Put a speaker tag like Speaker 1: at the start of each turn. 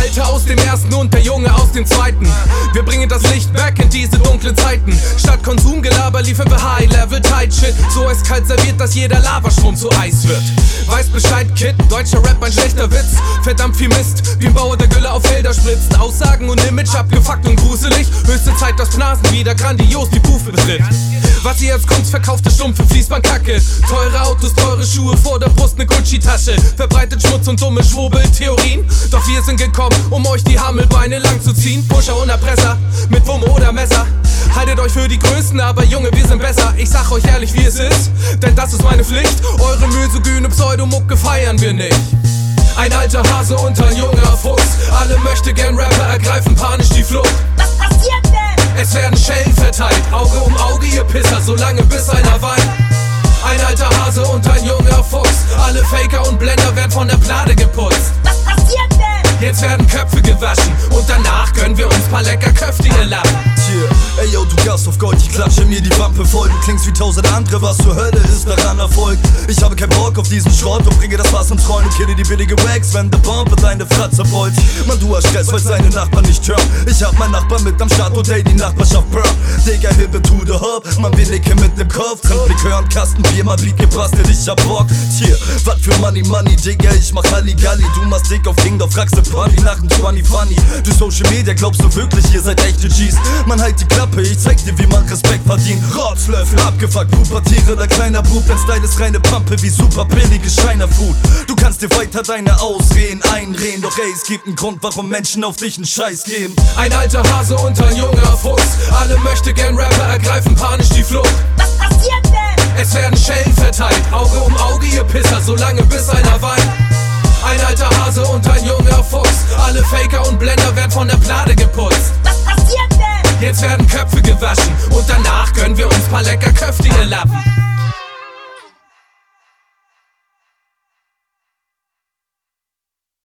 Speaker 1: Alte aus dem ersten und der Junge aus dem zweiten. Wir bringen das Licht back in diese dunklen Zeiten. Statt Konsumgelaber liefern wir High-Level-Tight-Shit. So eiskalt serviert, dass jeder Lavastrom zu Eis wird. Weiß Bescheid, Kid, deutscher Rap, ein schlechter Witz. Verdammt viel Mist, wie ein Bauer, der Gülle auf Felder spritzt. Aussagen und Image abgefuckt und gruselig. Höchste Zeit, dass Pnasen wieder grandios die Bufe betritt. Was ihr als Kunst verkauft, ist stumpfe Fließbandkacke. Teure Autos, teure Schuhe, vor der Brust ne Gucci-Tasche. Verbreitet Schmutz und dumme Schwurbeltheorien. Doch wir sind gekommen, um euch die Hammelbeine lang zu ziehen. Pusher und Erpresser, mit Wumme oder Messer. Haltet euch für die Größten, aber Junge, wir sind besser. Ich sag euch ehrlich, wie es ist, denn das ist meine Pflicht. Eure misogyne Pseudomucke feiern wir nicht. Ein alter Hase und ein junger Fuchs. Alle möchtegern Rapper ergreifen panisch die Flucht.
Speaker 2: Was passiert denn?
Speaker 1: Es werden Schellen verteilt, Auge um Auge, ihr Pisser, solange bis einer weint. Ein alter Hase und ein junger Fuchs. Alle Faker und Blender werden von der Plade geputzt.
Speaker 2: Was passiert denn?
Speaker 1: Jetzt werden Köpfe gewaschen und danach gönnen wir uns paar lecker köftige Lappen.
Speaker 3: Ey yo, du Gast auf Gold, ich klatsche mir die Wampe voll. Du klingst wie tausend andere, was zur Hölle ist daran erfolgt? Ich habe keinen Bock auf diesen Schrott und bringe das Fass ins Rollen und kille die billige Wax, wenn der Bombe deine Fratze rollt. Mann, du hast Stress, weil deine Nachbarn nicht hören. Ich hab meinen Nachbarn mit am Start und ey, die Nachbarschaft burn. Digga, Hilfe to the Hub, man willige mit nem Kopf. Trippblick hören, Kasten Bier, mal Beat gebastelt, ich hab Bock. Was für Money, Digga, ich mach Halligalli. Du machst dick auf King, doch fragst du Party nach dem 20 Funny. Du Social Media, glaubst du wirklich, ihr seid echte G's? Man halt die Klappe, ich zeig dir, wie man Respekt verdient. Rotzlöffel, abgefuckt, pubertierender kleiner Bub. Dein Style ist reine Pampe wie super billiges Schreinerfood. Du kannst dir weiter deine Ausreden einreden, doch ey, es gibt einen Grund, warum Menschen auf dich einen Scheiß geben.
Speaker 1: Ein alter Hase und ein junger Fuchs. Alle möchtegern Rapper ergreifen panisch die Flucht.
Speaker 2: Was passiert denn?
Speaker 1: Es werden Schellen verteilt, Auge um Auge, ihr Pisser, solange bis einer weint. Ein alter Hase und ein junger Fuchs. Alle Faker und Blender werden von der Plade geputzt.
Speaker 2: Was passiert denn?
Speaker 1: Jetzt werden Köpfe gewaschen und danach gönnen wir uns paar lecker köftige Lappen.